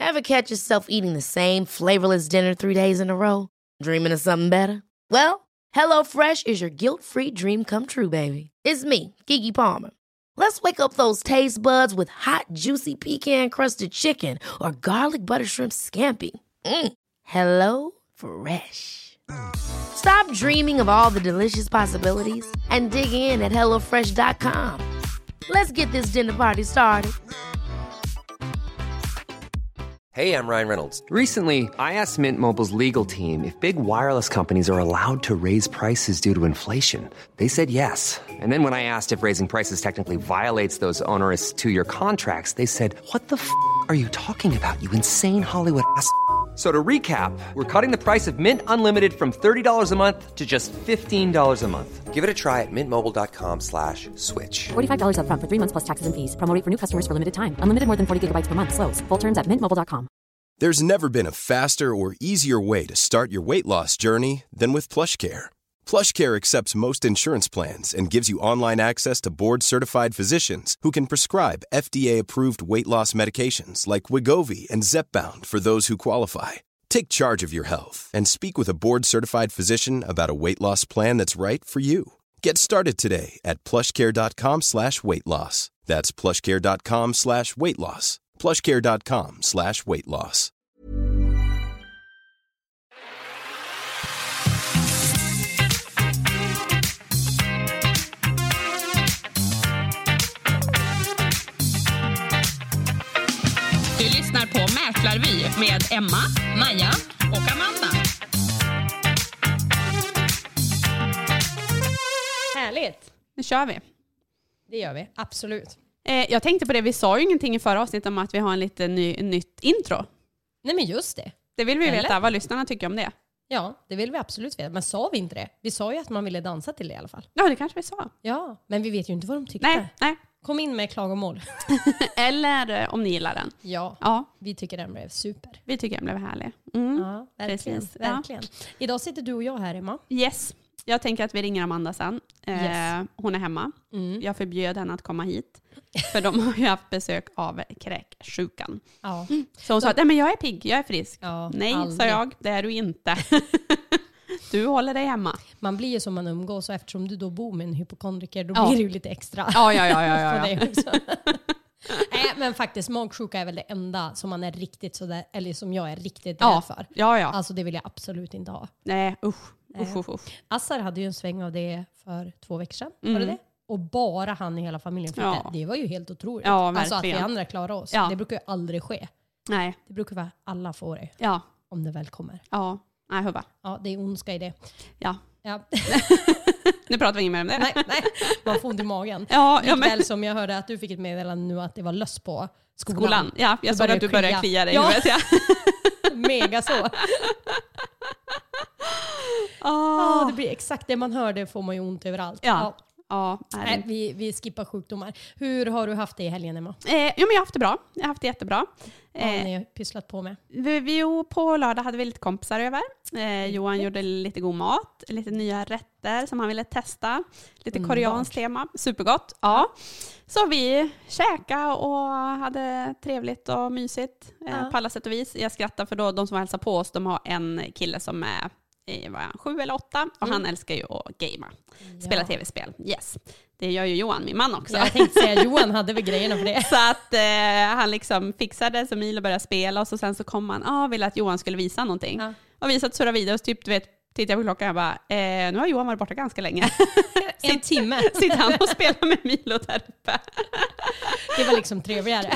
Ever catch yourself eating the same flavorless dinner 3 days in a row? Dreaming of something better? Well, HelloFresh is your guilt-free dream come true, baby. It's me, Keke Palmer. Let's wake up those taste buds with hot, juicy pecan-crusted chicken or garlic butter shrimp scampi. Hello Fresh. Stop dreaming of all the delicious possibilities and dig in at HelloFresh.com. Let's get this dinner party started. Hey, I'm Ryan Reynolds. Recently, I asked Mint Mobile's legal team if big wireless companies are allowed to raise prices due to inflation. They said yes. And then when I asked if raising prices technically violates those onerous 2-year contracts, they said, "What the f*** are you talking about, you insane Hollywood ass?" So to recap, we're cutting the price of Mint Unlimited from $30 a month to just $15 a month. Give it a try at mintmobile.com/switch. $45 up front for 3 months plus taxes and fees. Promo rate for new customers for limited time. Unlimited more than 40 gigabytes per month. Slows full terms at mintmobile.com. There's never been a faster or easier way to start your weight loss journey than with PlushCare. PlushCare accepts most insurance plans and gives you online access to board-certified physicians who can prescribe FDA-approved weight loss medications like Wegovy and Zepbound for those who qualify. Take charge of your health and speak with a board-certified physician about a weight loss plan that's right for you. Get started today at plushcare.com/weightloss. That's plushcare.com/weightloss. plushcare.com/weightloss. Du lyssnar på Mäklarvy med Emma, Maja och Amanda. Härligt. Nu kör vi. Det gör vi, absolut. Jag tänkte på det, vi sa ju ingenting i förra avsnittet om att vi har en lite nytt intro. Nej, men just det. Det vill vi veta vad lyssnarna tycker om det. Ja, det vill vi absolut veta. Men sa vi inte det? Vi sa ju att man ville dansa till det i alla fall. Ja, det kanske vi sa. Ja, men vi vet ju inte vad de tyckte. Nej. Kom in med klagomål. Eller om ni gillar den. Ja, vi tycker den blev super. Vi tycker den blev härlig. Ja, verkligen. Precis. Verkligen. Idag sitter du och jag här, Emma. Yes. Jag tänker att vi ringer Amanda sen. Yes. Hon är hemma. Jag förbjöd henne att komma hit. För de har ju haft besök av kräksjukan. Ja. Så hon sa att men jag är pigg, jag är frisk. Ja, nej, aldrig. sa jag. Det är du inte. Du håller dig hemma. Man blir ju som man umgås, och eftersom du då bor med en hypokondriker, då blir det ju lite extra. Ja. På det också. Nej, men faktiskt magsjuka är väl det enda som man är riktigt sådär, eller som jag är riktigt rädd för. Ja. Alltså det vill jag absolut inte ha. Nej, usch. Assar hade ju en sväng av det för 2 veckor sedan. Var det det? Och bara han i hela familjen fick det. Det var ju helt otroligt. Ja, alltså att vi andra klarar oss. Ja. Det brukar ju aldrig ske. Nej. Det brukar vara alla får det. Ja. Om det väl kommer. Ja. Nej, hubba. Ja, det är ondska i det. Ja. Ja. Nu pratar vi inget mer om det. Nej. Man får ont i magen. Ja, Likväl som jag hörde att du fick ett meddelande nu att det var löss på skolan. Ja, jag såg att du började klia dig i huvudet. Ja. Mega så. Det blir exakt det man hör, det får man ju ont överallt. Ja. Nej, vi skippar sjukdomar. Hur har du haft det i helgen, Emma? Men jag har haft det bra. Jag har haft det jättebra. Vad har ni pysslat på med? På lördag hade vi lite kompisar över. Johan gjorde lite god mat, lite nya rätter som han ville testa. Lite koreanskt tema. Supergott. Ja. Så vi käkade och hade trevligt och mysigt på alla sätt och vis. Jag skrattar för då de som hälsar på oss, de har en kille som är 7 eller 8 och han älskar ju att gamea. Spela tv-spel. Yes. Det gör ju Johan, min man också. Jag tänkte säga Johan hade väl grejerna för det. Så att han liksom fixade så Milo började spela och så sen så kom han ville att Johan skulle visa någonting. Ja. Och vi satt och surrade videos, typ du vet, tittade jag på klockan och bara, nu har Johan varit borta ganska länge. En timme. Sitter han och spelar med Milo där uppe. Det var liksom trevligare.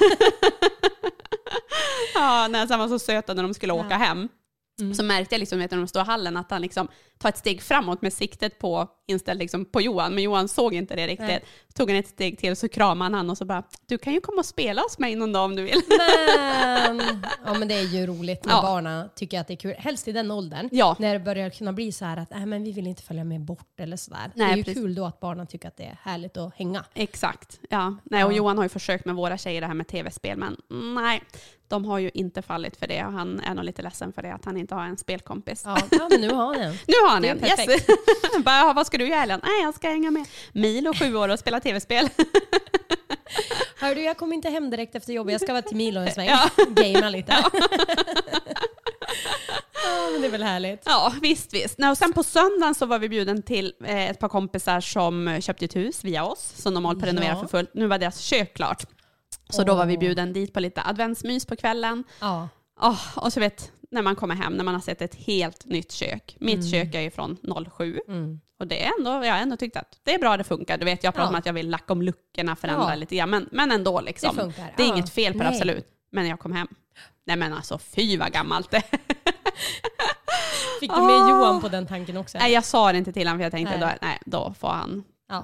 Ja, när han var så söta när de skulle åka hem. Så märkte jag liksom när de står i hallen att han liksom tar ett steg framåt med siktet på inställd liksom på Johan. Men Johan såg inte det riktigt. Tog han ett steg till så kramade han och så bara, du kan ju komma och spela hos mig någon dag om du vill. Men det är ju roligt när barnen tycker att det är kul. Helst i den åldern. Ja. När det börjar kunna bli så här att men vi vill inte följa med bort eller sådär. Det är ju kul då att barnen tycker att det är härligt att hänga. Exakt, ja. Nej, och Johan har ju försökt med våra tjejer det här med tv-spel. Men nej, de har ju inte fallit för det. Och han är nog lite ledsen för det, att han inte har en spelkompis. Ja, men nu har han en. Nu har han en, yes. Bara, vad ska du göra, Ellen? Nej, jag ska hänga med Milo 7 år och spela tv-spel. Hör du, jag kommer inte hem direkt efter jobbet. Jag ska vara till Milo en sväng. Gamea lite. Men det är väl härligt. Ja, visst. Och sen på söndagen så var vi bjuden till ett par kompisar som köpte ett hus via oss. Som de håller på att renovera för fullt. Nu var deras kök klart. Så då var vi bjuden dit på lite adventsmys på kvällen. Och så när man kommer hem, när man har sett ett helt nytt kök. Mitt kök är ju från 07. Och det är ändå, jag har ändå tyckt att det är bra, det funkar. Du vet, jag pratar om att jag vill lacka om luckorna, förändra lite grann. Men ändå liksom. Det funkar. Det är inget fel på det, absolut. Men jag kom hem. Nej men alltså, fy vad gammalt det. Fick du med Johan på den tanken också? Nej, jag sa det inte till honom för jag tänkte då får han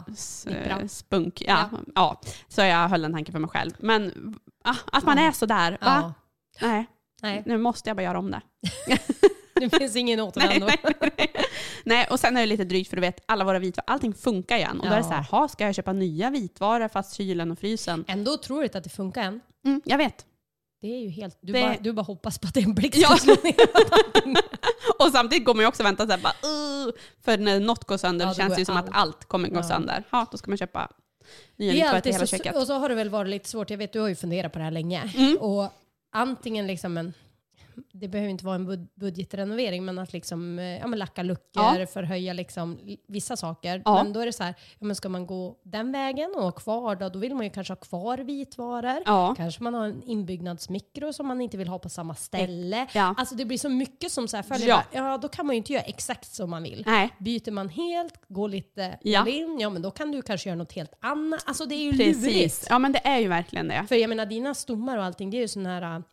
spunk. Ja. Så jag höll den tanken för mig själv. Men att man är så där, va? Nej, nu måste jag bara göra om det. Det finns ingen återvändo. Nej, och sen är det lite drygt för du vet, alla våra vitvaror, allting funkar igen. Och då är det så här, ska jag köpa nya vitvaror fast kylen och frysen? Ändå tror jag att det funkar än. Jag vet. Det är ju helt... Du bara hoppas på att det är en blixt som slår ner. Och samtidigt går man ju också vänta så här, för när något går sönder det känns det ju som att allt kommer gå sönder. Ja, då ska man köpa nya vitvaror till hela köket. Och så har det väl varit lite svårt. Jag vet, du har ju funderat på det här länge. Och antingen liksom det behöver inte vara en budgetrenovering, men att liksom lacka luckor, förhöja liksom vissa saker. Men då är det så här, men ska man gå den vägen och ha kvar då vill man ju kanske ha kvar vitvaror. Kanske man har en inbyggnadsmikro som man inte vill ha på samma ställe. Alltså det blir så mycket som så här följer. Då kan man ju inte göra exakt som man vill. Byter man helt, går lite in, men då kan du kanske göra något helt annat. Alltså det är ju lurigt. Ja, men det är ju verkligen det. För jag menar, dina stommar och allting, det är ju sån här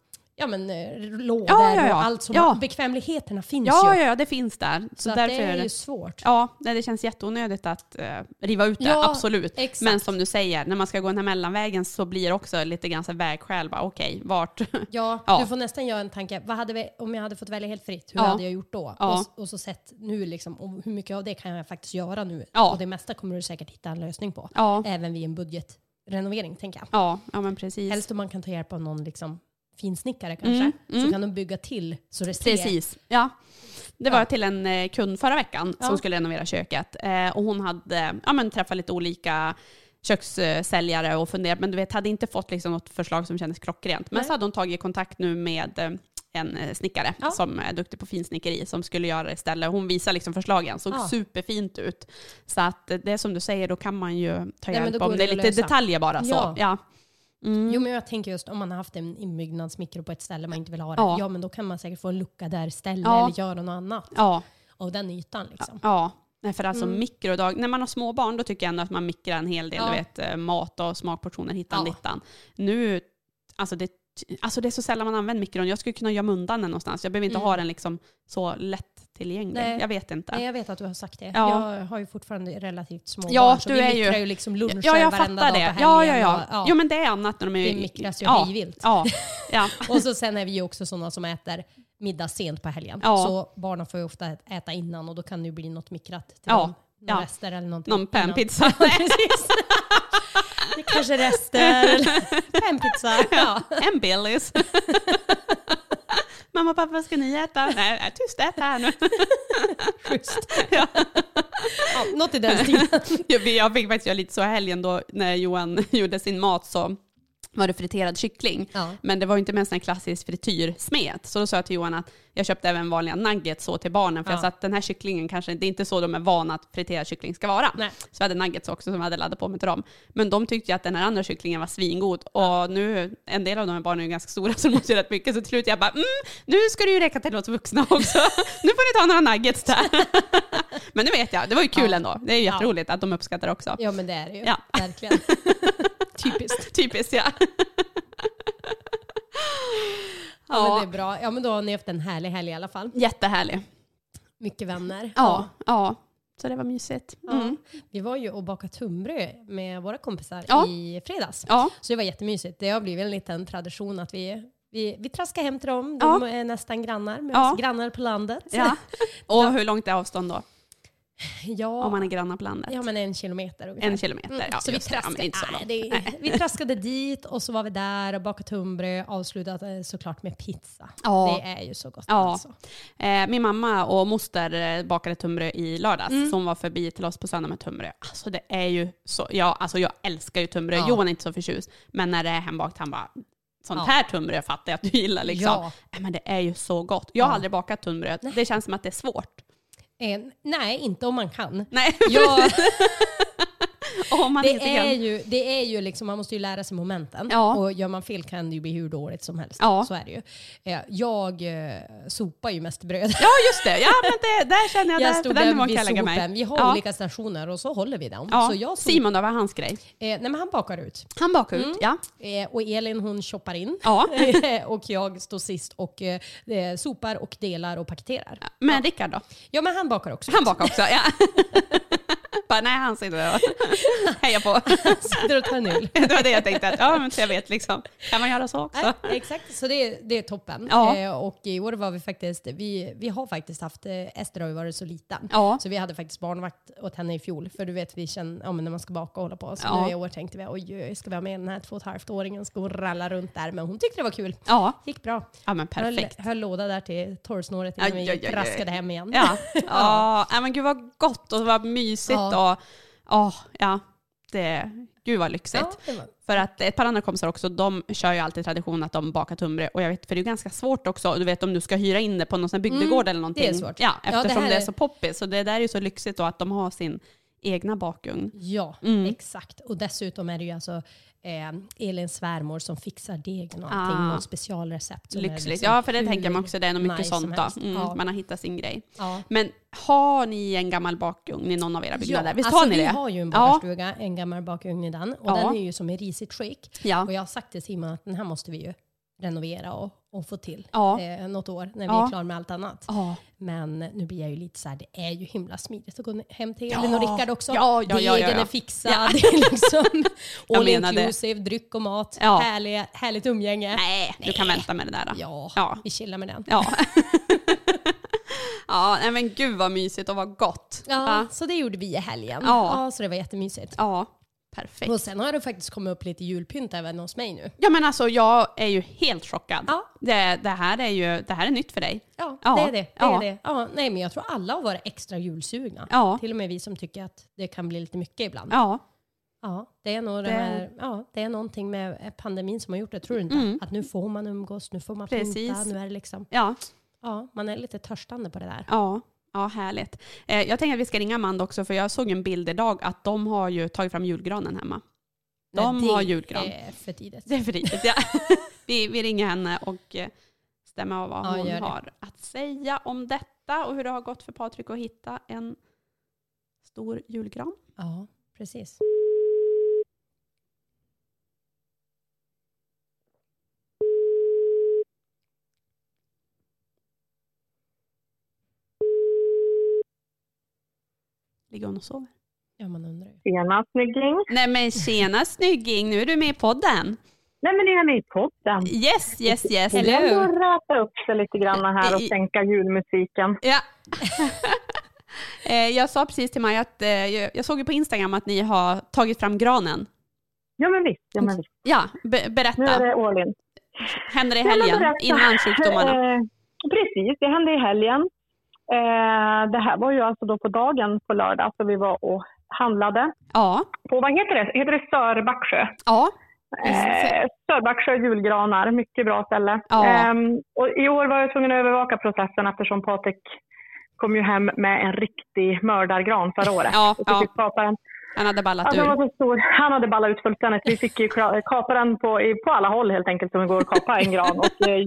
lådor och allt som bekvämligheterna finns ju. Ja, det finns där. Så därför det är ju svårt. Ja, det känns jätteonödigt att riva ut det, absolut. Exakt. Men som du säger, när man ska gå den här mellanvägen så blir det också lite grann så vägskäl. Okej, vart? Du får nästan göra en tanke. Vad hade om jag hade fått välja helt fritt, hur hade jag gjort då? Och så sett nu liksom, och hur mycket av det kan jag faktiskt göra nu? Och det mesta kommer du säkert hitta en lösning på. Även vid en budgetrenovering, tänker jag. Ja, men precis. Helst om man kan ta hjälp av någon liksom finsnickare kanske. Så kan de bygga till så det ser. Precis, ja. Det var till en kund förra veckan som skulle renovera köket. Och hon hade träffat lite olika kökssäljare och funderat. Men du vet, hade inte fått liksom något förslag som kändes klockrent. Men så hade hon tagit kontakt nu med en snickare som är duktig på finsnickeri som skulle göra det istället. Hon visar liksom förslagen. Såg superfint ut. Så att det är som du säger, då kan man ju ta hjälp om det är lite detaljer bara. Så. Ja. Jo, men jag tänker just om man har haft en inbyggnadsmikro på ett ställe man inte vill ha det. Men då kan man säkert få en lucka där istället eller göra något annat. Av den ytan liksom. Nej, för alltså mikrodag, när man har små barn då tycker jag ändå att man mikrar en hel del, du vet, mat och smakportioner hittan. Nu, alltså det är så sällan man använder mikron. Jag skulle kunna gömma undan den någonstans. Jag behöver inte ha den liksom så lätt tillgänglig. Nej. Jag vet inte. Nej, jag vet att du har sagt det. Jag har ju fortfarande relativt små barn. Så du vi är mikrar ju liksom luncher jag varenda fattar dag det. på helgen. Jo, men det är annat när de är... Det mikras ju hejvilt. Ja. Och så sen är vi ju också sådana som äter middag sent på helgen. Så barnen får ju ofta äta innan och då kan det ju bli något mikrat till dem. Någon rester eller någonting. Någon panpizza. Precis. Kanske rester eller panpizza. En Billys. Mamma och pappa, vad ska ni äta? Nej, tyst, ät här nu. Just. Något i den stilen. Jag fick faktiskt göra lite så helgen då när Johan gjorde sin mat så var det friterad kyckling. Men det var inte med en sån här klassisk frityrsmet. Så då sa jag till Johan att jag köpte även vanliga nuggets så till barnen. För jag sa att den här kycklingen kanske, det är inte så de är vana att friterad kyckling ska vara. Nej. Så jag hade nuggets också som jag hade laddat på med till dem. Men de tyckte ju att den här andra kycklingen var svingod. Och nu, en del av de här barnen är ju ganska stora så de måste göra rätt mycket. Så till slut jag bara, nu ska det ju räcka till oss vuxna också. Nu får ni ta några nuggets där. Men nu vet jag, det var ju kul ändå. Det är ju jätteroligt att de uppskattar det också. Ja, men det är det ju. Verkligen. Typiskt, ja. Ja, men det är bra. Ja, men då har ni haft en härlig helg i alla fall. Jättehärlig. Mycket vänner. Ja. Så det var mysigt. Vi var ju och bakade tunnbröd med våra kompisar i fredags. Så det var jättemysigt. Det har blivit en liten tradition att vi traskar hem till dem. De är nästan grannar med oss grannar på landet. Och hur långt är avstånd då? Ja. Om man är grannar på landet. Ja, men 1 kilometer. Ungefär. 1 kilometer, ja. Så vi traskade dit och så var vi där och bakade tunnbröd, avslutade såklart med pizza. Ja. Det är ju så gott. Ja. Alltså. Min mamma och moster bakade tunnbröd i lördags. Som var förbi till oss på söndag med tunnbröd. Alltså det är ju så, jag älskar ju tunnbröd. Johan är inte så förtjust. Men när det är hembakt, han bara, sånt här tunnbröd fattar jag att du gillar liksom. Ja. Men det är ju så gott. Jag har aldrig bakat tunnbröd. Det känns som att det är svårt. Nej, inte om man kan. Nej, det är ju liksom, man måste ju lära sig momenten. Ja. Och gör man fel kan det ju bli hur dåligt som helst. Ja. Så är det ju. Jag sopar ju mest bröd. Ja, just det. Ja, men där känner jag stod där vid sopen. Vi har olika stationer och så håller vi dem. Ja. Så Simon då, vad är hans grej? Nej, men han bakar ut. Han bakar ut, ja. Och Elin, hon shoppar in. Ja. Och jag står sist och sopar och delar och paketerar. Men Rickard då? Ja, men han bakar också. Han bakar också, ja. Nej, han sitter där och hejar på. Han sitter och tar null. Det var det jag tänkte. Ja, men så jag vet liksom. Kan man göra så också? Exakt, så det är toppen. Ja. Och i år var vi faktiskt, vi har faktiskt haft, Ester har ju varit så liten. Ja. Så vi hade faktiskt barnvakt åt henne i fjol. För du vet, vi känner, men när man ska baka och hålla på. Så nu i år tänkte vi, oj, ska vi ha med den här 2,5-åringen, ska hon ralla runt där. Men hon tyckte det var kul. Ja. Gick bra. Ja, men perfekt. Höll låda där till torrsnåret innan vi traskade hem igen. Ja, men gud vad gott och vad mysigt. Gud vad lyxigt. Ja, för att ett par andra kompisar också, de kör ju alltid tradition att de bakar tunnbröd. Och jag vet, för det är ganska svårt också. Du vet om du ska hyra in det på någon sån bygdegård eller någonting. Det är svårt. Ja, eftersom det är så poppis. Så det där är ju så lyxigt då att de har sin egna bakugn. Ja, exakt. Och dessutom är det ju alltså Elins svärmor som fixar degen och allting. Någon specialrecept. Lyxligt. Liksom för det tänker man också. Det är nog mycket sånt då. Man har hittat sin grej. Ja. Men har ni en gammal bakugn i någon av era byggnader? Visst har ni det? Vi har ju en bakarstuga, en gammal bakugn i den. Och den är ju som i risigt skick. Ja. Och jag har sagt till Simon att den här måste vi ju renovera och få till något år när vi är klara med allt annat. Ja. Men nu blir jag ju lite så här, det är ju himla smidigt att gå hem till Elin och Rickard också. Degen är fixad. Ja. Det är liksom all inclusive, dryck och mat. Ja. Härligt umgänge. Nej, du kan vänta med det där då. Ja, vi chillar med den. Ja. Ja, men gud vad mysigt och vad gott. Ja, så det gjorde vi i helgen. Ja, så det var jättemysigt. Ja. Perfekt. Och sen har det faktiskt kommit upp lite julpynt även hos mig nu. Ja, men alltså jag är ju helt chockad. Ja. Det här är nytt för dig. Ja, det är det. Är det. Ja, nej, men jag tror alla har varit extra julsugna. Ja. Till och med vi som tycker att det kan bli lite mycket ibland. Ja. Ja, det är nog det är någonting med pandemin som har gjort det, tror du inte? Att nu får man umgås, nu får man pynta, nu är det liksom... Ja, man är lite törstande på det där. Ja, härligt. Jag tänker att vi ska ringa Amanda också, för jag såg en bild idag att de har ju tagit fram julgranen hemma. Har julgran. Det är för tidigt. Det är för tidigt, ja. vi ringer henne och stämmer av vad hon har att säga om detta och hur det har gått för Patrik att hitta en stor julgran. Ja, precis. Ligger hon och sover? Ja, man undrar. Tjena, snygging. Nej, men tjena, snygging. Nu är du med i podden. Nej, men det är med i podden. Yes. Hello. Jag får räta upp sig lite grann här och sänka julmusiken. Ja. Jag sa precis till mig att jag såg ju på Instagram att ni har tagit fram granen. Ja, men visst. Ja, berätta. Nu är det all in. Hände det i helgen innan sjukdomarna? Precis, det hände i helgen. Det här var ju alltså då på dagen på lördag, så vi var och handlade. Ja. På, vad heter det? Heter det Sörbacksjö? Ja. Sörbacksjö julgranar, mycket bra ställe. Ja. Och i år var jag tvungen att övervaka processen eftersom Patrik kom ju hem med en riktig mördargran förra året. Han hade ballat ur. Var så stor. Han hade ballat ut fullständigt. Vi fick ju kapa den på alla håll helt enkelt, som går att kapa en gran.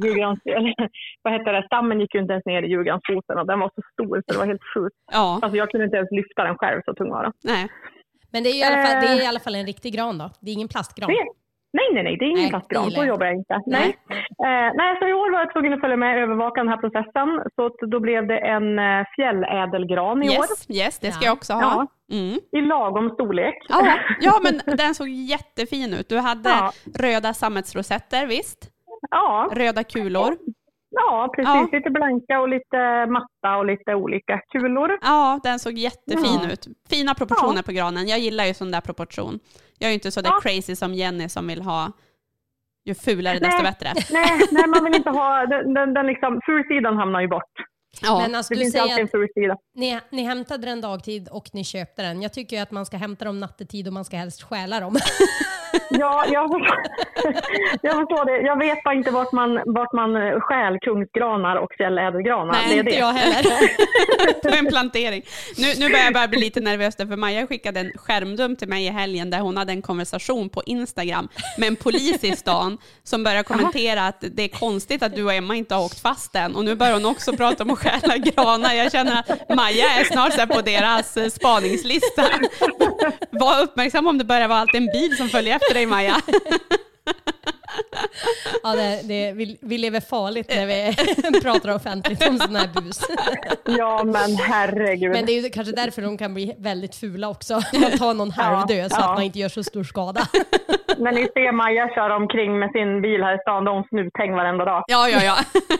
Och stammen gick ju inte ens ner i julgransfoten och den var så stor så det var helt sjukt. Ja. Alltså jag kunde inte ens lyfta den själv, så tung var den. Nej. Men det är i alla fall en riktig gran då? Det är ingen plastgran? Nej, det är ingen plastgran. Så jobbar jag inte. Nej, så i år var jag tvungen att följa med och övervaka den här processen. Så då blev det en fjällädelgran i år. Yes, det ska jag också ha. Ja. I lagom storlek. Ja, men den såg jättefin ut. Du hade röda sammetsrosetter, visst? Ja. Röda kulor. Ja, Ja, precis. Lite blanka och lite matta och lite olika kulor. Ja, den såg jättefin ut. Fina proportioner på granen. Jag gillar ju sån där proportion. Jag är ju inte så där crazy som Jenny som vill ha ju fulare desto bättre. Nej, man vill inte ha den liksom, fulsidan hamnar ju bort. Ja. Men alltså, du säger att ni hämtade den dagtid och ni köpte den. Jag tycker ju att man ska hämta dem nattetid och man ska helst stjäla dem. Ja, jag förstår det. Jag vet bara inte vart man stjäl kungsgranar och fjällädergranar. Nej, det är inte det. Jag heller. Det var en plantering. Nu börjar jag bara bli lite nervös för Maja skickade en skärmdump till mig i helgen där hon hade en konversation på Instagram med en polis i stan som började kommentera att det är konstigt att du och Emma inte har åkt fast än. Och nu börjar hon också prata om att stjäla granar. Jag känner att Maja är snart så på deras spaningslista. Var uppmärksam om det börjar vara alltid en bil som följer efter dig, Maja. Ja, vi lever farligt när vi pratar offentligt om sån här bus. Ja, men herregud. Men det är ju kanske därför de kan bli väldigt fula också. Man tar någon halvdöd så att man inte gör så stor skada. Men ni ser Maja köra omkring med sin bil här i stan och hon snuthäng varenda dag. Ja.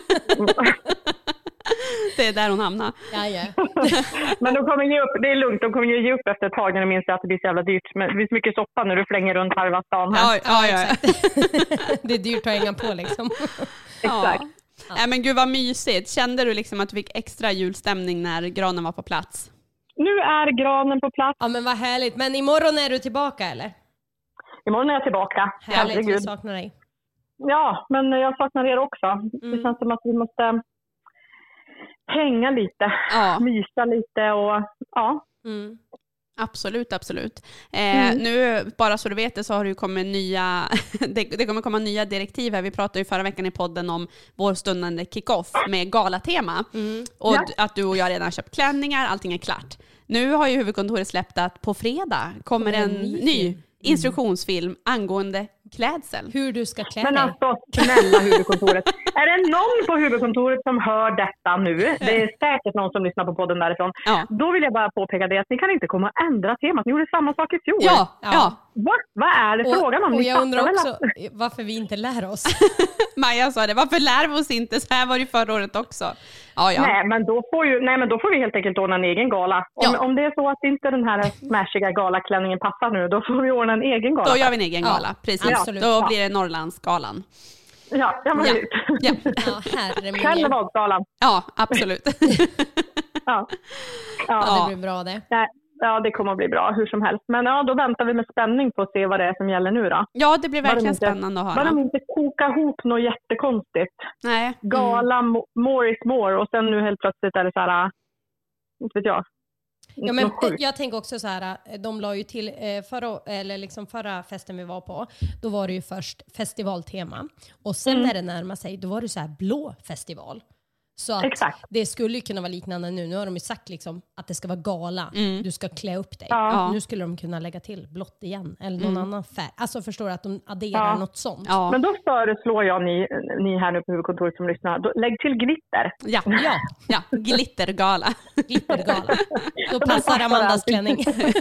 Det är där hon hamnar. Ja. Men de kommer ge upp, det är lugnt, de kommer ju ge upp efter ett tag när de minns att det blir så jävla dyrt. Men det finns mycket soppa när du flänger runt halva stan här. Ja. Det är dyrt att hänga på liksom. Exakt. Ja. Men gud vad mysigt. Kände du liksom att du fick extra julstämning när granen var på plats? Nu är granen på plats. Ja, men vad härligt. Men imorgon är du tillbaka eller? Imorgon är jag tillbaka. Härligt, vi saknar dig. Ja, men jag saknar er också. Det känns som att vi måste hänga lite, mysa lite och Absolut. Nu, bara så du vet det, så har det ju kommit nya det kommer komma nya direktiv här. Vi pratade ju förra veckan i podden om vår stundande kick-off med galatema. Och att du och jag redan har köpt klänningar, allting är klart. Nu har ju huvudkontoret släppt att på fredag kommer en ny instruktionsfilm angående klädsel. Hur du ska klä dig. Men alltså, snälla huvudkontoret. Är det någon på huvudkontoret som hör detta nu? Det är säkert någon som lyssnar på podden därifrån. Ja. Då vill jag bara påpeka det att ni kan inte komma och ändra temat. Ni gjorde samma sak i fjol. Ja. Vad är det frågan om? Och jag undrar också varför vi inte lär oss. Maja sa det, varför lär vi oss inte? Så här var det förra året också. Ja. Nej, men då får vi helt enkelt ordna en egen gala. Om det är så att inte den här smashiga galaklänningen passar nu, då får vi ordna en egen gala. Då gör vi en egen gala, precis. Absolut. Då blir det Norrlandsgalan. Ja, men Karnevalsgalan. Ja, absolut. Ja, det blir bra det. Ja, det kommer att bli bra hur som helst. Men då väntar vi med spänning på att se vad det är som gäller nu då. Ja, det blir verkligen spännande att höra. Bara de inte koka ihop något jättekonstigt. Nej. Gala, more is more. Och sen nu helt plötsligt är det så här, inte vet jag. Ja, men jag tänker också så här, de la ju till förra festen vi var på, då var det ju först festivaltema och sen när det närmar sig, då var det så här blå festival. Så att det skulle ju kunna vara liknande nu. Nu har de ju sagt liksom att det ska vara gala. Du ska klä upp dig. Nu skulle de kunna lägga till blått igen. Eller någon annan färg. Alltså förstår du att de adderar något sånt. Ja. Men då föreslår jag ni här nu på huvudkontoret som lyssnar. Lägg till glitter. Ja. Glittergala. Glittergala. Då passar Amandas klänning.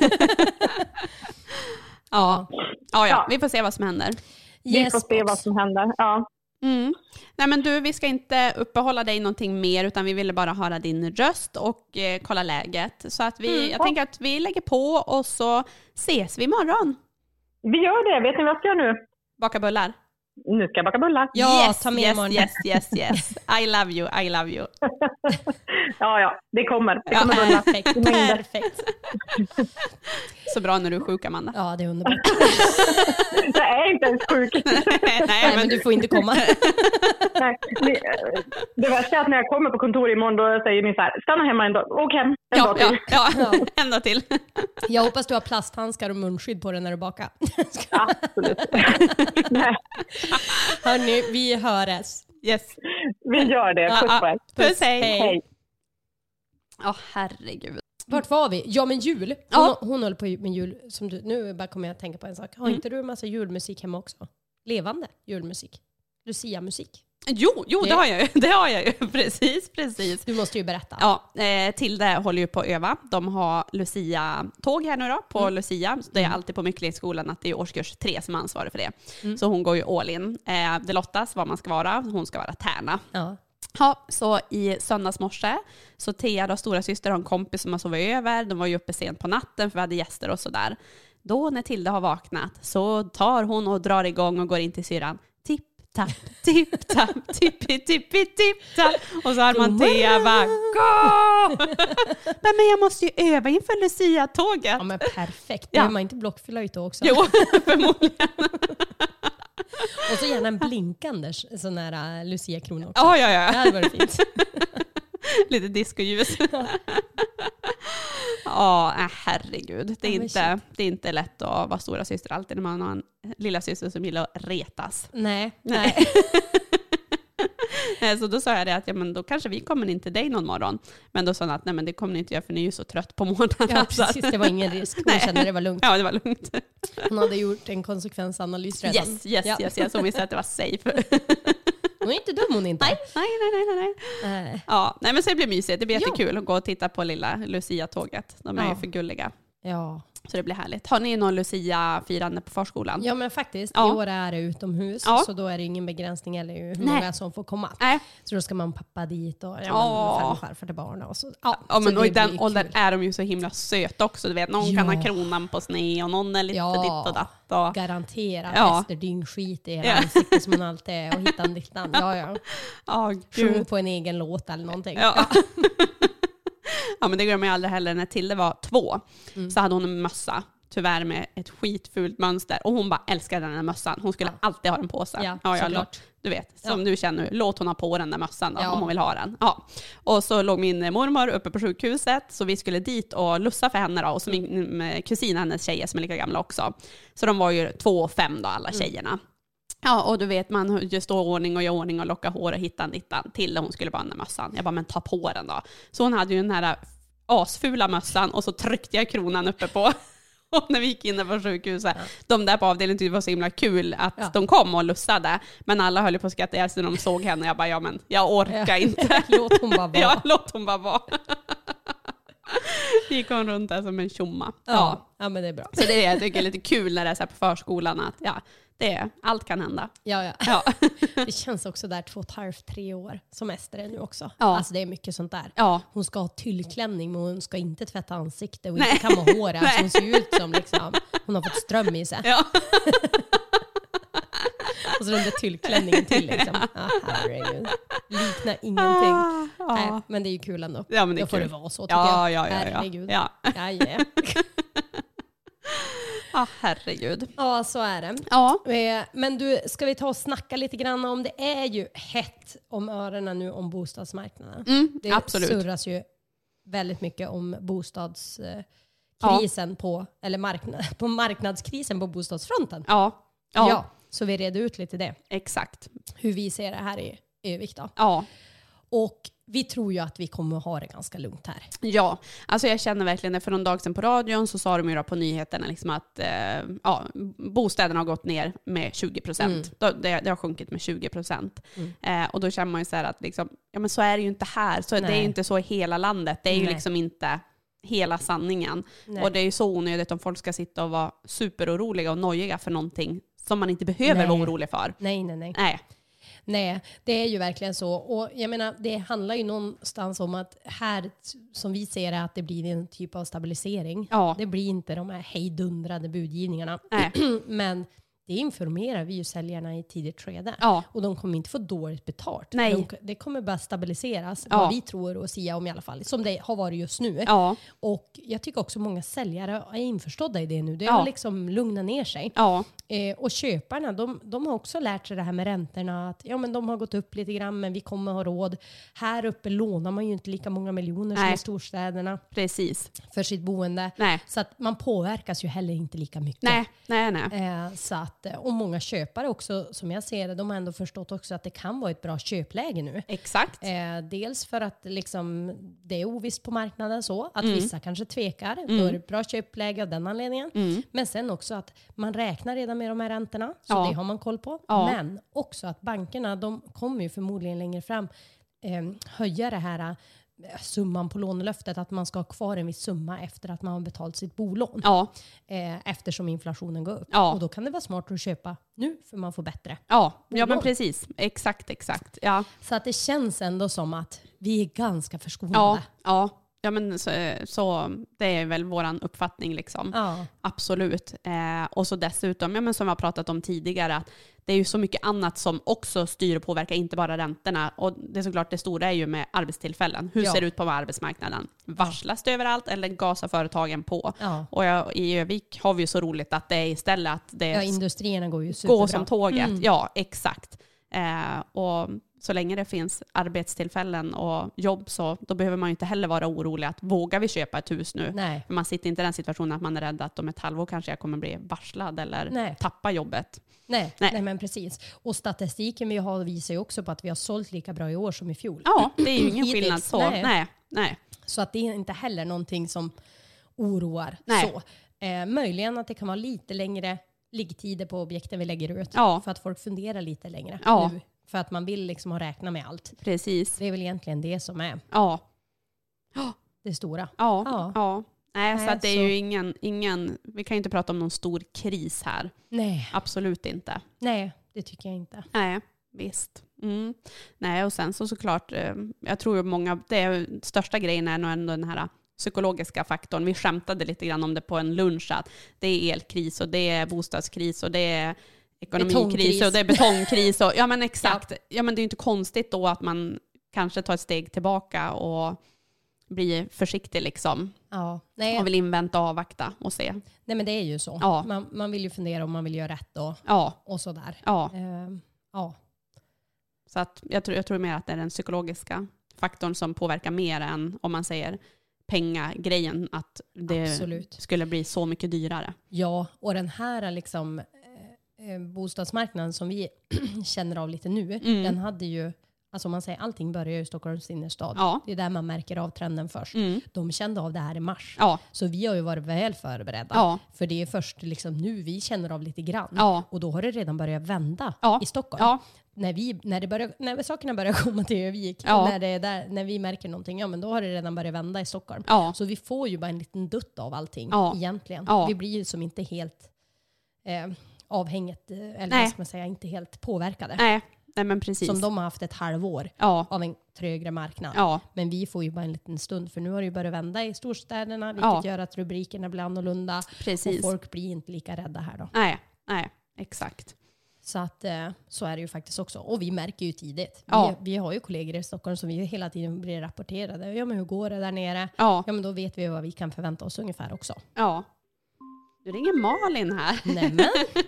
Ja. Vi får se vad som händer. Vi får se vad som händer. Ja. Nej men du, vi ska inte uppehålla dig någonting mer utan vi ville bara höra din röst och kolla läget. Så att jag tänker att vi lägger på och så ses vi imorgon. Vi gör det, vet ni vad jag ska göra nu? Baka bullar. Nu ska jag baka bullar. Ja, ta med imorgon. Yes. I love you. Ja, det kommer bullar. Perfekt. Så bra när du är sjuk, Amanda. Ja, det är underbart. Jag är inte ens sjuk. Nej, men du får inte komma. Nej, det värsta är att när jag kommer på kontor imorgon då säger ni så här, stanna hemma en dag. Åk hem en dag till. Ja, en dag till. Jag hoppas du har plasthandskar och munskydd på dig när du bakar. Absolut. Hörni, vi hörs. Yes. Vi gör det. Puss, hej. Herregud. Vart var vi? Ja, men jul. Hon håller på med jul. Som du, nu bara kommer jag att tänka på en sak. Har inte du en massa julmusik hemma också? Levande julmusik. Lucia-musik. Jo, det har jag ju. Det har jag ju. Precis. Du måste ju berätta. Ja, Tilde håller ju på att öva. De har Lucia-tåg här nu då, på Lucia. Det är alltid på Myckleskolan att det är årskurs 3 som ansvarar för det. Så hon går ju all in. Det lottas vad man ska vara. Hon ska vara tärna. Ja. Ja, så i söndagsmorse så Thea då, stora syster, har en kompis som har sovit över. De var ju uppe sent på natten för vi hade gäster och sådär. Då när Tilde har vaknat så tar hon och drar igång och går in till syran. Tipp-tapp, tipp-tapp, tippi-tippi-tipp-tapp. Och så har man Thea bara, gå! Men jag måste ju öva inför Lucia-tåget. Ja, men perfekt. Behöver man inte blockflöjt då också? Jo, förmodligen. Och så gärna en blinkande sån här Lucia-krona också. Ja. Det hade varit fint. Lite discoljus. Herregud. Det är inte lätt att vara stora syster alltid när man har en lilla syster som gillar att retas. Nej. Så då sa jag det att men då kanske vi kommer in till dig någon morgon. Men då sa hon att nej, men det kommer ni inte göra för ni är ju så trött på morgonen. Ja, precis. Det var ingen risk. Hon kände det var lugnt. Ja, det var lugnt. Hon hade gjort en konsekvensanalys redan. Yes. Så hon visste att det var safe. Hon är inte dum, hon inte. Nej. Ja, nej, men så det blir mysigt. Det blir jättekul att gå och titta på lilla Lucia-tåget. De är ju för gulliga. Ja. Så det blir härligt. Har ni någon Lucia-firande på förskolan? Ja, men faktiskt. I år är det utomhus. Så då är det ingen begränsning eller hur många som får komma. Så då ska man pappa dit och farfar till barn. Och så. Men och i den åldern är de ju så himla söta också. Du vet, någon kan ha kronan på snö och någon är lite ditt och datt. Och... Garanterat. Ester dyngskit i era ansikte som man alltid är och hittan dittan. Sjung på en egen låt eller någonting. Ja, men det glömmer jag aldrig heller. När Tilde var 2 så hade hon en mössa. Tyvärr med ett skitfult mönster. Och hon bara älskade den här mössan. Hon skulle alltid ha den på sig. Du vet, som du känner nu. Låt hon ha på den där mössan då, om hon vill ha den. Ja. Och så låg min mormor uppe på sjukhuset. Så vi skulle dit och lussa för henne då. Och så min kusin, hennes tjejer som är lika gamla också. Så de var ju 2 och 5 då, alla tjejerna. Ja, och du vet, man just står ordning och gör ordning och lockar hår och hittan till hon skulle bara den mössan. Jag bara, men ta på den då. Så hon hade ju den här asfula mössan och så tryckte jag kronan uppe på. Och när vi gick in på sjukhuset, de där på avdelningen tyckte det var så himla kul att de kom och lussade. Men alla höll på att skratta när de såg henne. Jag bara, men jag orkar inte. Låt hon bara vara. Låt hon bara vara. Gick hon runt där som en tjomma. Ja, men det är bra. Så det är, jag tycker är lite kul när det är så här på förskolan att allt kan hända. Ja. Det känns också där 2,5-3 år som Ester är nu också. Alltså det är mycket sånt där. Hon ska ha tyllklänning men hon ska inte tvätta ansikte och inte kamma håret. Alltså hon ser ut som liksom, hon har fått ström i sig. Och så den där tyllklänningen till liksom. Herregud. Liknar ingenting. Nej, men det är ju kul ändå. Ja, men det är får kul. Det vara så tycker jag. Herregud. Herregud. Ja, så är det. Ja. Men du, ska vi ta och snacka lite grann om det är ju hett om öronen nu om bostadsmarknaden. Det absolut. surras ju väldigt mycket om bostadskrisen på marknadskrisen på bostadsfronten. Ja, så vi reder ut lite det. Exakt. Hur vi ser det här i Övik då. Ja. Och vi tror ju att vi kommer att ha det ganska lugnt här. Ja, alltså jag känner verkligen det. För någon dag sedan på radion så sa de ju på nyheterna liksom att bostäderna har gått ner med 20%. Det har sjunkit med 20%. Och då känner man ju så här att liksom, men så är det ju inte här. Så det är ju inte så i hela landet. Det är ju liksom inte hela sanningen. Nej. Och det är ju så onödigt om folk ska sitta och vara superoroliga och nojiga för någonting som man inte behöver vara orolig för. Nej, det är ju verkligen så. Och jag menar, det handlar ju någonstans om att här, som vi ser det, att det blir en typ av stabilisering. Det blir inte de här hejdundrade budgivningarna. Men det informerar vi ju säljarna i tidigt skede. Och de kommer inte få dåligt betalt. Det kommer bara stabiliseras, vad vi tror och sia om i alla fall. Som det har varit just nu. Och jag tycker också många säljare är införstådda i det nu. Det har liksom lugnat ner sig. Och köparna, de har också lärt sig det här med räntorna. Att men de har gått upp lite grann, men vi kommer ha råd. Här uppe lånar man ju inte lika många miljoner som i storstäderna. Precis. För sitt boende. Så att man påverkas ju heller inte lika mycket. Så att, och många köpare också, som jag ser det, de har ändå förstått också att det kan vara ett bra köpläge nu. Exakt. Dels för att liksom, det är ovisst på marknaden så, att vissa kanske tvekar. Då är det ett bra köpläge av den anledningen. Men sen också att man räknar redan med de här räntorna, så det har man koll på. Men också att bankerna, de kommer ju förmodligen längre fram höja det här summan på lånelöftet, att man ska ha kvar en viss summa efter att man har betalt sitt bolån. Eftersom inflationen går upp. Och då kan det vara smart att köpa nu för man får bättre. Ja men precis. Exakt. Ja. Så att det känns ändå som att vi är ganska förskonade. Ja, men så det är väl våran uppfattning liksom. Absolut. Och så dessutom, men som jag har pratat om tidigare, att det är ju så mycket annat som också styr och påverkar, inte bara räntorna. Och det är såklart, det stora är ju med arbetstillfällen. Hur ser det ut på arbetsmarknaden? Varslas det överallt eller gasar företagen på? Och i Övik har vi ju så roligt att det är istället att det industrierna går ju superbra. Går som tåget. Ja, exakt. Och så länge det finns arbetstillfällen och jobb, så då behöver man ju inte heller vara orolig att vågar vi köpa ett hus nu? Nej. För man sitter inte i den situationen att man är rädd att om ett halvår kanske jag kommer bli varslad eller tappa jobbet. Nej, men precis. Och statistiken vi har visar ju också på att vi har sålt lika bra i år som i fjol. Ja, det är ju ingen skillnad så. Nej. Så att det är inte heller någonting som oroar så. Möjligen att det kan vara lite längre liggtider på objekten vi lägger ut. För att folk funderar lite längre nu. För att man vill liksom ha räkna med allt. Precis. Det är väl egentligen det som är det stora. Nej, så att det är ju ingen, vi kan ju inte prata om någon stor kris här. Nej. Absolut inte. Nej, det tycker jag inte. Nej, visst. Nej, och sen så såklart, jag tror många, det största grejen är nog ändå den här psykologiska faktorn. Vi skämtade lite grann om det på en lunch, att det är elkris och det är bostadskris och det är ekonomikris och det är betongkris. Och, ja men exakt. Ja men det är ju inte konstigt då att man kanske tar ett steg tillbaka och blir försiktig liksom. Och vill invänta och avvakta och se. Nej men det är ju så. Man vill ju fundera om man vill göra rätt och sådär. Så att jag tror mer att det är den psykologiska faktorn som påverkar mer än om man säger pengagrejen, att det skulle bli så mycket dyrare. Ja, och den här liksom bostadsmarknaden som vi känner av lite nu, den hade ju, alltså man säger allting börjar i Stockholms innerstad. Det är där man märker av trenden först. De kände av det här i mars. Så vi har ju varit väl förberedda. För det är först liksom nu vi känner av lite grann. Och då har det redan börjat vända i Stockholm. När sakerna börjar komma till Övik, när vi märker någonting, men då har det redan börjat vända i Stockholm. Så vi får ju bara en liten dutt av allting egentligen. Vi blir ju som inte helt avhänget, eller vad ska man säga, inte helt påverkade. Nej, men precis. Som de har haft ett halvår av en trögre marknad. Men vi får ju bara en liten stund, för nu har det ju börjat vända i storstäderna, vilket gör att rubrikerna blir annorlunda. Precis. Och folk blir inte lika rädda här då. Nej, exakt. Så att så är det ju faktiskt också. Och vi märker ju tidigt. Vi har ju kollegor i Stockholm som vi hela tiden blir rapporterade. Ja, men hur går det där nere? Ja, men då vet vi vad vi kan förvänta oss ungefär också. Ja. Nu ringer Malin här. Nämen.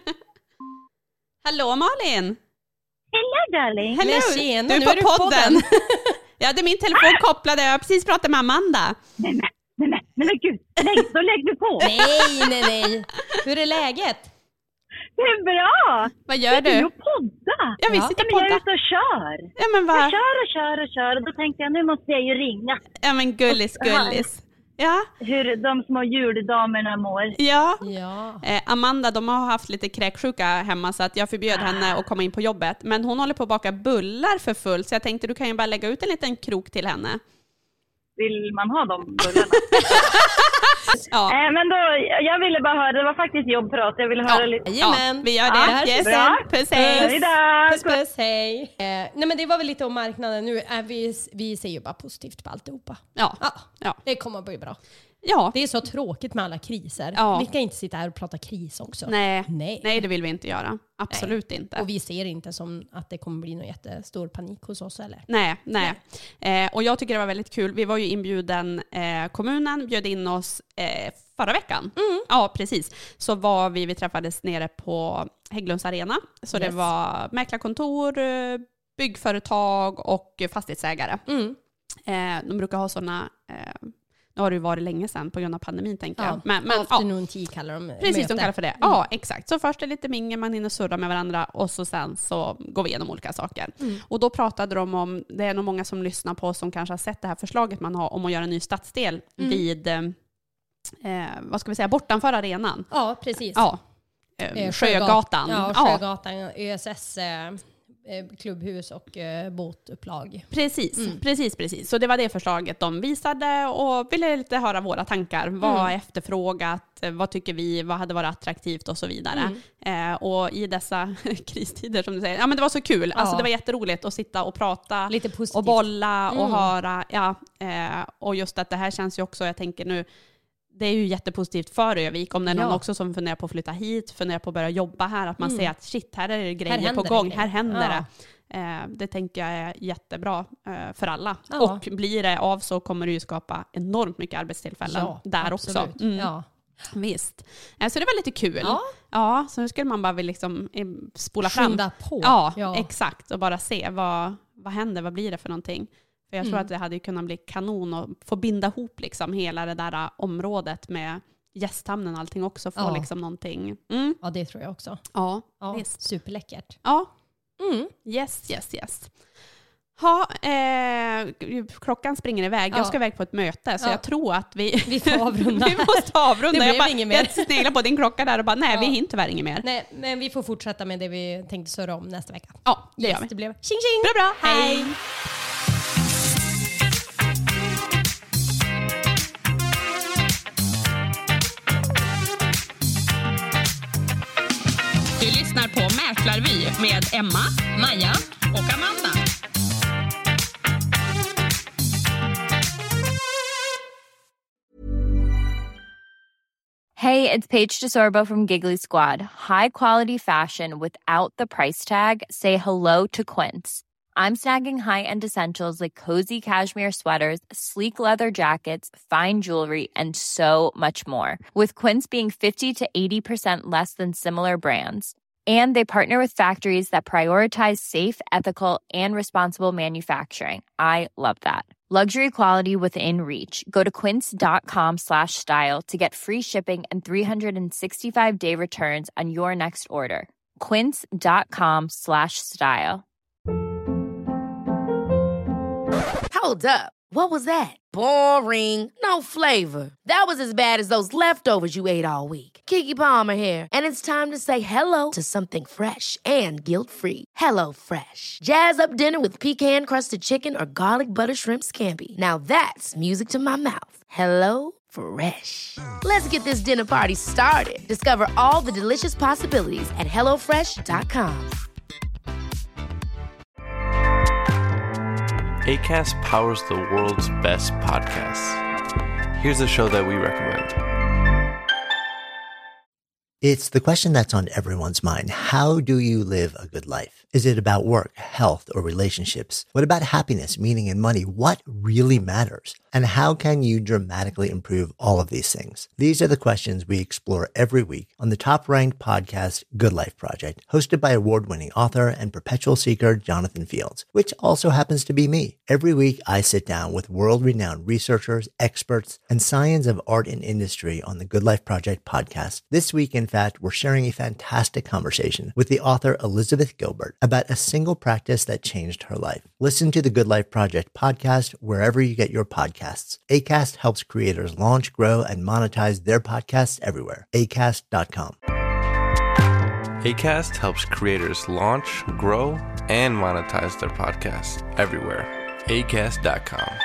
Hallå Malin! Hello darling! Hello. Du är på podden! Jag hade min telefon kopplad. Jag har precis pratat med Amanda. Nej men gud, då lägg du på! Nej. Hur är läget? Det är bra! Vad gör du? Jag är podda. Ja, vi sitter podda. Jag är ute och kör. Ja, men vad? Jag kör. Och då tänkte jag, nu måste jag ju ringa. Ja, men gullis. Ja. Hur de små juldamerna mår. Ja. Amanda, de har haft lite kräksjuka hemma, så att jag förbjöd henne att komma in på jobbet. Men hon håller på att baka bullar för fullt, så jag tänkte du kan ju bara lägga ut en liten krok till henne. Vill man ha de bullarna? Men då, jag ville bara höra, det var faktiskt jobbprat, jag ville höra lite. Vi gör det. Puss, hej. Nej men det var väl lite om marknaden nu. Vi ser ju bara positivt på alltihopa. Ja. Det kommer att bli bra. Ja. Det är så tråkigt med alla kriser. Ja. Vi kan inte sitta här och prata kris också. Nej, det vill vi inte göra. Absolut inte. Och vi ser inte som att det kommer bli någon jättestor panik hos oss eller. Nej. Och jag tycker det var väldigt kul. Vi var ju inbjuden, kommunen bjöd in oss förra veckan. Ja, precis. Så var vi träffades nere på Hägglunds arena. Så det var mäklarkontor, byggföretag och fastighetsägare. De brukar ha sådana... Nu har det ju varit länge sedan på grund av pandemin, tänker jag. Men afternoon tea kallar de precis, möte. De kallar för det. Ja, exakt. Så först är det lite mingel, man hinner surra med varandra och så sen så går vi igenom olika saker. Och då pratade de om, det är nog många som lyssnar på som kanske har sett det här förslaget man har om att göra en ny stadsdel vid, vad ska vi säga, bortanför arenan. Ja, precis. Ja. Sjögatan. Ja, Sjögatan, ÖSS klubbhus och båtupplag. Precis. Så det var det förslaget de visade och ville lite höra våra tankar. Vad är efterfrågat? Vad tycker vi? Vad hade varit attraktivt och så vidare. Och i dessa kristider som du säger, men det var så kul. Alltså det var jätteroligt att sitta och prata lite positivt. Och bolla och höra. Och just att det här känns ju också, jag tänker nu, det är ju jättepositivt för Övik om det är någon också som funderar på att flytta hit, funderar på att börja jobba här, att man ser att shit, här är det grejer på gång, här händer det. Det tänker jag är jättebra för alla. Och blir det av så kommer det ju skapa enormt mycket arbetstillfällen där också. Visst. Så det var lite kul. Ja, så nu skulle man bara liksom spola fram. Skynda på. Ja, exakt. Och bara se vad händer, vad blir det för någonting. För jag tror att det hade kunnat bli kanon och få binda ihop liksom hela det där området med gästhamnen och allting också. Få liksom någonting. Ja, det tror jag också. Ja, visst. Superläckert. Ja. Yes. Klockan springer iväg. Jag ska iväg på ett möte så jag tror att vi får avrunda. Vi måste avrunda. Det blev inget mer. Jag sneglar på din klocka där och bara nej, vi hinner tyvärr inget mer. Nej, men vi får fortsätta med det vi tänkte surra om nästa vecka. Ja, det gör vi. Det blev tjing tjing. Bra. Hej. Du lyssnar på Mäklarvy med Emma, Maja och Amanda. Hey, it's Paige DeSorbo from Giggly Squad. High quality fashion without the price tag. Say hello to Quince. I'm snagging high-end essentials like cozy cashmere sweaters, sleek leather jackets, fine jewelry, and so much more. With Quince being 50 to 80% less than similar brands. And they partner with factories that prioritize safe, ethical, and responsible manufacturing. I love that. Luxury quality within reach. Go to quince.com/style to get free shipping and 365-day returns on your next order. Quince.com/style. Hold up. What was that? Boring. No flavor. That was as bad as those leftovers you ate all week. Keke Palmer here, and it's time to say hello to something fresh and guilt-free. Hello Fresh. Jazz up dinner with pecan-crusted chicken or garlic butter shrimp scampi. Now that's music to my mouth. Hello Fresh. Let's get this dinner party started. Discover all the delicious possibilities at hellofresh.com. Acast powers the world's best podcasts. Here's a show that we recommend. It's the question that's on everyone's mind. How do you live a good life? Is it about work, health, or relationships? What about happiness, meaning, and money? What really matters? And how can you dramatically improve all of these things? These are the questions we explore every week on the top-ranked podcast, Good Life Project, hosted by award-winning author and perpetual seeker Jonathan Fields, which also happens to be me. Every week, I sit down with world-renowned researchers, experts, and science of art and industry on the Good Life Project podcast. This week, in fact, we're sharing a fantastic conversation with the author Elizabeth Gilbert about a single practice that changed her life. Listen to the Good Life Project podcast wherever you get your podcasts. Acast helps creators launch, grow, and monetize their podcasts everywhere. Acast.com. Acast helps creators launch, grow, and monetize their podcasts everywhere. Acast.com.